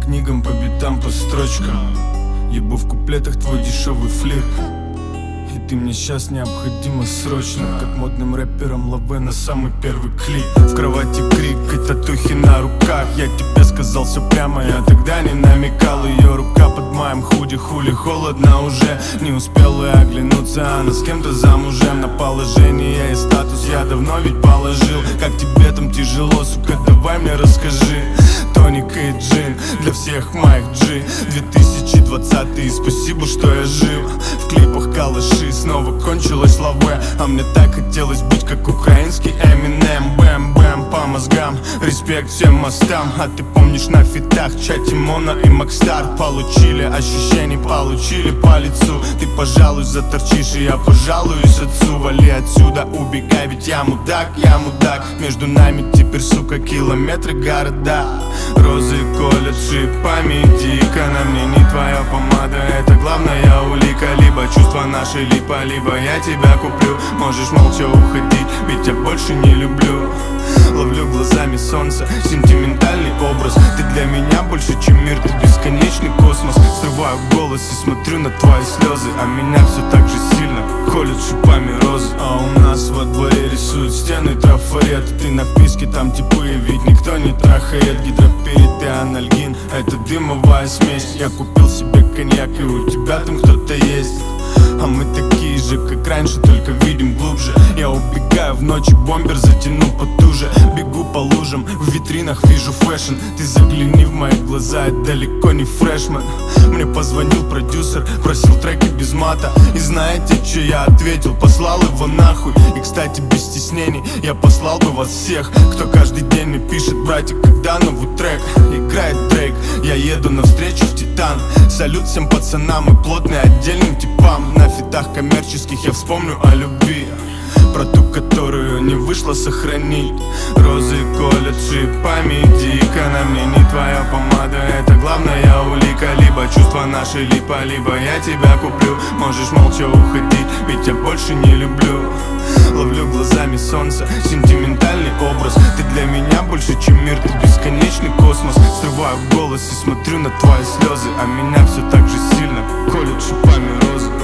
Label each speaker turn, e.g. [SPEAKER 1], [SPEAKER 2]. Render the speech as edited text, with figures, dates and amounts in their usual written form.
[SPEAKER 1] книгам, по битам, по строчкам. Ебу в куплетах твой дешевый флирт. И ты мне сейчас необходимо срочно, как модным рэперам Лаве на самый первый клип. В кровати крик и татухи на руках. Я тебе сказал все прямо, я тогда не намекал. Ее рука под моим худи, хули холодно уже. Не успел и оглянуться, она с кем-то замужем. На положение и статус я давно ведь положил. Как тебе там тяжело, сука, давай мне расскажи. Тоник и джин для всех моих G. 2020 и спасибо, что я жив. В клипах калаши, снова кончилась лаве. А мне так хотелось быть как украинский Eminem. Бэм-бэм по мозгам, респект всем мостам. А ты помнишь на фитах чате Мона и Макстар? Получили ощущений, получили по лицу. Ты, пожалуй, заторчишь, и я пожалуюсь отцу. Вали отсюда, убегай, ведь я мудак, я мудак. Между нами теперь, сука, километры города. Розы, колледжи, памятика. На мне не твоя помада, это главная улика. Либо чувства наши липа, либо я тебя куплю. Можешь молча уходить, ведь я больше не люблю. Ловлю глазами солнце, сентиментальный образ. Ты для меня больше, чем мир, ты бесконечный космос. Срываю голос и смотрю на твои слезы, а меня все так же сильно колют шипами розы. А у нас во дворе рисуют стены трафареты. Ты на вписке, там типы, ведь никто не трахает. Гидроперит и анальгин, это дымовая смесь. Я купил себе коньяк, и у тебя там кто-то есть. А мы такие же, как раньше, только видим глубже. Я убегаю в ночи, бомбер затяну потуже. Бегу по лужам, в витринах вижу фэшн. Ты загляни в мои глаза, я далеко не фрешмен. Мне позвонил продюсер, просил треки без мата. И знаете, что я ответил? Послал его нахуй. И, кстати, без стеснений я послал бы вас всех, кто каждый день мне пишет: братик, когда новый трек? Играет Дрейк, я еду навстречу в Титан. Салют всем пацанам и плотный отдельным типам. На фитах коммерческих я вспомню о любви, про ту, которую не вышло сохранить. Розы, колледжи, памятика. На мне не твоя помада, это главная улика. Либо чувства наши липа, либо я тебя куплю. Можешь молча уходить, ведь я больше не люблю. Ловлю глазами солнце, сентиментальный образ. Ты для меня больше, чем мир, ты бесконечный космос. Срываю голос и смотрю на твои слезы, а меня все так же сильно колют шипами розы.